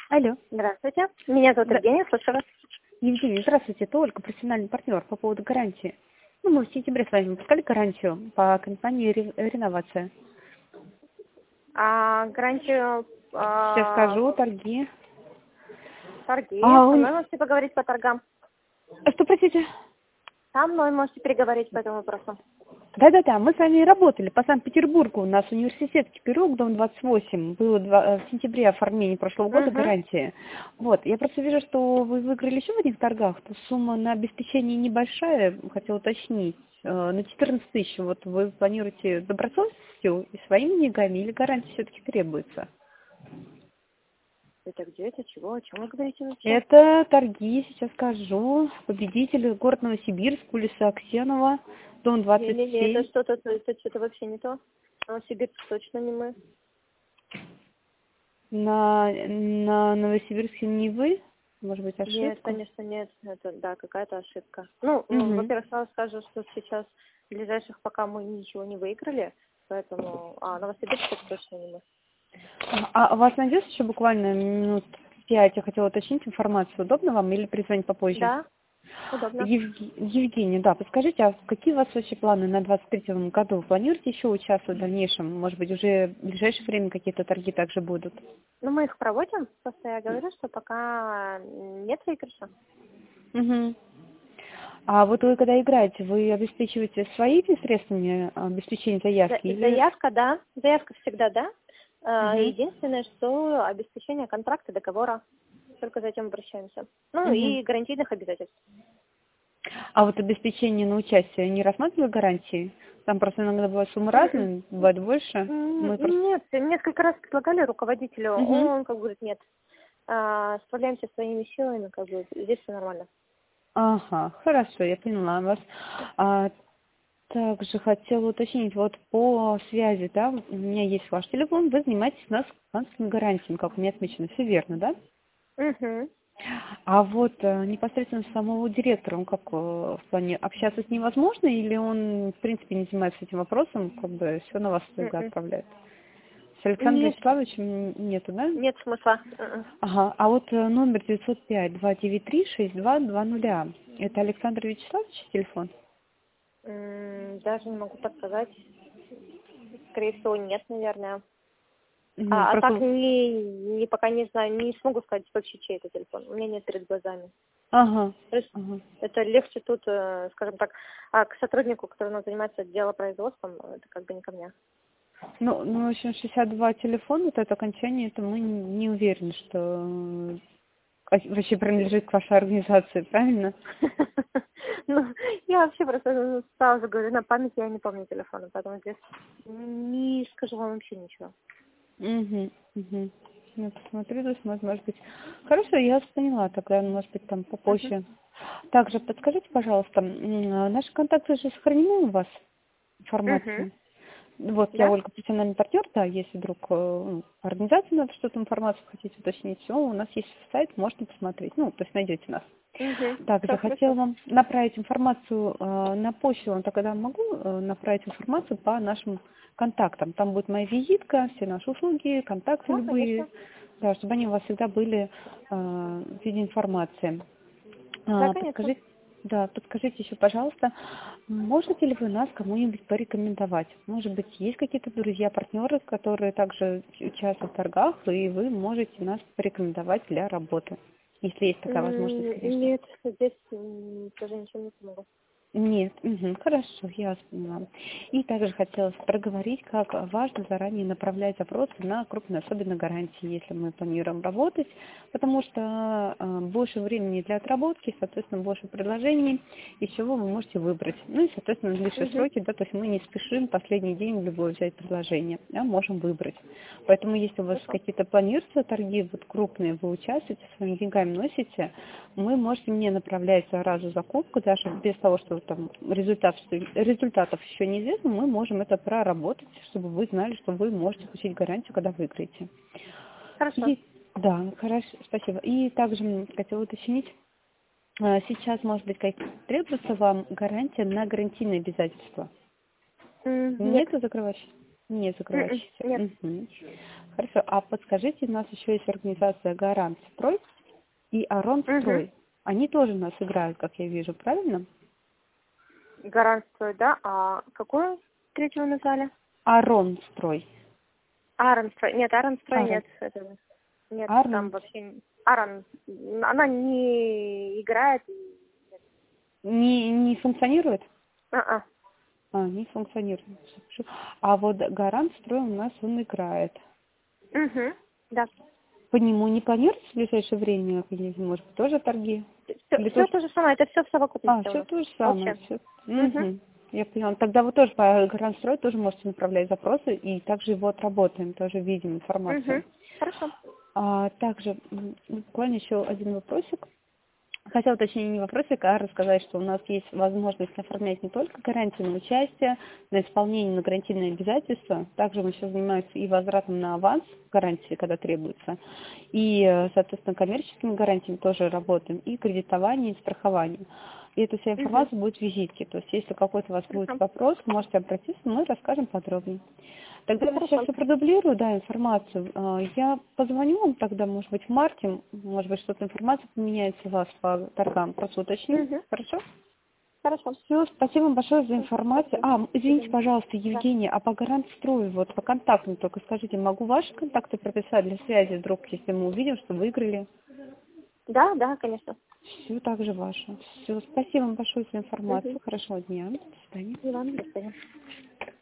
Алло. Здравствуйте. Меня зовут Евгения, слушаю вас. Евгений, здравствуйте. Это Ольга, профессиональный партнер по поводу гарантии. Ну, мы в сентябре с вами выпускали гарантию по компании «Реновация». Гарантию Сейчас скажу, торги. торги. А, Со мной можете поговорить по торгам. что, простите? Со мной можете переговорить по этому вопросу. Да-да-да, мы с вами работали по Санкт-Петербургу. У нас университет Кипирок, дом 28. Было в сентябре оформление прошлого года Угу. гарантии. Вот, я просто вижу, что вы выиграли еще в одних торгах. То сумма на обеспечение небольшая, хотела уточнить. На 14 тысяч. Вот вы планируете добросовестностью и своими деньгами или гарантия все-таки требуется? Это где, это чего, о чем вы говорите вообще? Это торги, сейчас скажу. Победитель, город Новосибирск, улица Аксенова, дом Не-не-не, 27. это что-то вообще не то. Новосибирск точно не мы. На Новосибирске не вы? Может быть, Нет, ошибка? конечно, нет. Это, да, какая-то ошибка. Угу. Во-первых, сразу скажу, что сейчас в ближайших пока мы ничего не выиграли, поэтому, Новосибирск это точно не мы. А у вас найдется еще буквально минут 5? Я хотела уточнить информацию. Удобно вам или перезвонить попозже? Да, удобно. Евгений, да, подскажите, а какие у вас вообще планы на 23-м году? Вы планируете еще участвовать в дальнейшем? Может быть, уже в ближайшее время какие-то торги также будут? Ну, мы их проводим, просто я говорю, что пока нет выигрыша. Угу. А вот вы когда играете, вы обеспечиваете своими средствами обеспечение заявки или... Заявка, да. Заявка всегда, да. Угу. Единственное, что обеспечение контракта, договора. Только за этим обращаемся. Ну, Угу. и гарантийных обязательств. А вот обеспечение на участие не рассматривали гарантии? Там просто иногда бывают суммы М-м. разные, бывает больше. Мы просто... Нет, несколько раз предлагали руководителю, Угу. он как бы говорит, нет. Справляемся своими силами, как бы здесь все нормально. Ага, хорошо, я поняла вас. А, также хотела уточнить, вот по связи, да, у меня есть ваш телефон, вы занимаетесь у нас финансовыми гарантиями, как у меня отмечено, все верно, да? Угу. А вот непосредственно самого директора, он как в плане общаться с ним возможно, или он, в принципе, не занимается этим вопросом, как бы все на вас всегда отправляет? С Александром Нет, Вячеславовичем нету, да? нет смысла. Ага, а вот номер 905-293-6220, это Александр Вячеславович телефон? Даже не могу так сказать. Скорее всего, нет, наверное. Мгм, А так просто... пока не знаю, не смогу сказать вообще, чей это телефон. У меня нет перед глазами. Ага, То есть ага. это легче тут, скажем так, к сотруднику, который у нас занимается делопроизводством, это как бы не ко мне. Ну, в общем, 62 телефон, вот это окончание, это мы не уверены, что вообще принадлежит к вашей организации, правильно? Ну, я вообще просто сразу говорю, на память я не помню телефона, поэтому здесь не скажу вам вообще ничего. Угу, угу. Я посмотрю, здесь, может быть. Хорошо, я вас поняла, тогда, может быть, там Мгм. попозже. Также подскажите, пожалуйста, наши контакты же сохранены у вас, Мгм. информация? Вот, я Да? Ольга, профессиональный партнер, да, если вдруг по организации надо что-то информацию хотите уточнить, все, у нас есть сайт, можете посмотреть, ну, то есть найдете нас. Угу. Также Все хотела хорошо. вам направить информацию на почту, вам тогда могу направить информацию по нашим контактам. Там будет моя визитка, все наши услуги, контакты Да, любые, конечно. да, чтобы они у вас всегда были в виде информации. Да, конечно. Подскажите еще, пожалуйста, можете ли вы нас кому-нибудь порекомендовать? Может быть, есть какие-то друзья, партнеры, которые также участвуют в торгах, и вы можете нас порекомендовать для работы, если есть такая возможность, конечно. Нет, здесь тоже ничем не помогу. Нет, хорошо, я вас поняла. И также хотелось проговорить, как важно заранее направлять запросы на крупные, особенно гарантии, если мы планируем работать, потому что больше времени для отработки, соответственно, больше предложений, из чего вы можете выбрать. Ну и, соответственно, длиннее Угу. сроки, да, то есть мы не спешим последний день любое взять предложение, а можем выбрать. Поэтому, если у вас Хорошо. какие-то планируются торги, вот крупные, вы участвуете, своими деньгами носите, вы можете мне направлять сразу закупку, даже без того, что там результатов еще неизвестно, мы можем это проработать, чтобы вы знали, что вы можете получить гарантию, когда выиграете. Хорошо. И да, хорошо, спасибо. И также хотела уточнить, сейчас, может быть, требуется вам гарантия на гарантийные обязательства? Нет. Нету закрывающих? Не закрывающийся. Нет. Мгм. Хорошо. А подскажите, у нас еще есть организация Гарант Строй и Арон Угу. Строй. Они тоже у нас играют, как я вижу, правильно? Гарант строй, да? А какую третью вы назвали? Арон Строй. Аарон строй. Нет, Аарон строй Арон. нет. Это, нет, там Арон вообще... Аарон, она не играет. не функционирует? А-а. Не функционирует. Хорошо. А вот Гарант Строй у нас он играет. Угу. Да. По нему не планируется в ближайшее время, может быть, тоже торги? Или Все тоже... то же самое, это все в совокупности у Все нас. то же самое. Общее. Все. Угу. Я поняла. Тогда вы тоже по Гаранстрой тоже можете направлять запросы, и также его отработаем, тоже видим Угу. информацию. Хорошо. Также буквально еще один вопросик. Хотела, точнее, не вопросик, а рассказать, что у нас есть возможность оформлять не только гарантии на участие, на исполнение, на гарантийные обязательства. Также мы сейчас занимаемся и возвратом на аванс гарантии, когда требуется, и, соответственно, коммерческими гарантиями тоже работаем, и кредитованием, и страхованием. И эта вся Угу. информация будет в визитке. То есть, если какой-то у вас будет Хорошо. вопрос, можете обратиться, мы расскажем подробнее. Тогда я сейчас Хорошо. все продублирую, да, информацию. Я позвоню вам тогда, может быть, в марте, может быть, что-то информация поменяется у вас по торгам, просто уточним. Угу. Хорошо? Хорошо. Все, спасибо вам большое за информацию. Извините, Спасибо. пожалуйста, Да. Евгения, а по гарантстрою, вот по контактам только скажите, могу ваши контакты прописать для связи вдруг, если мы увидим, что выиграли? Да, да, конечно. Все также ваше. Все, спасибо вам большое за Угу. информацию. Хорошего дня. До свидания. И вам до свидания.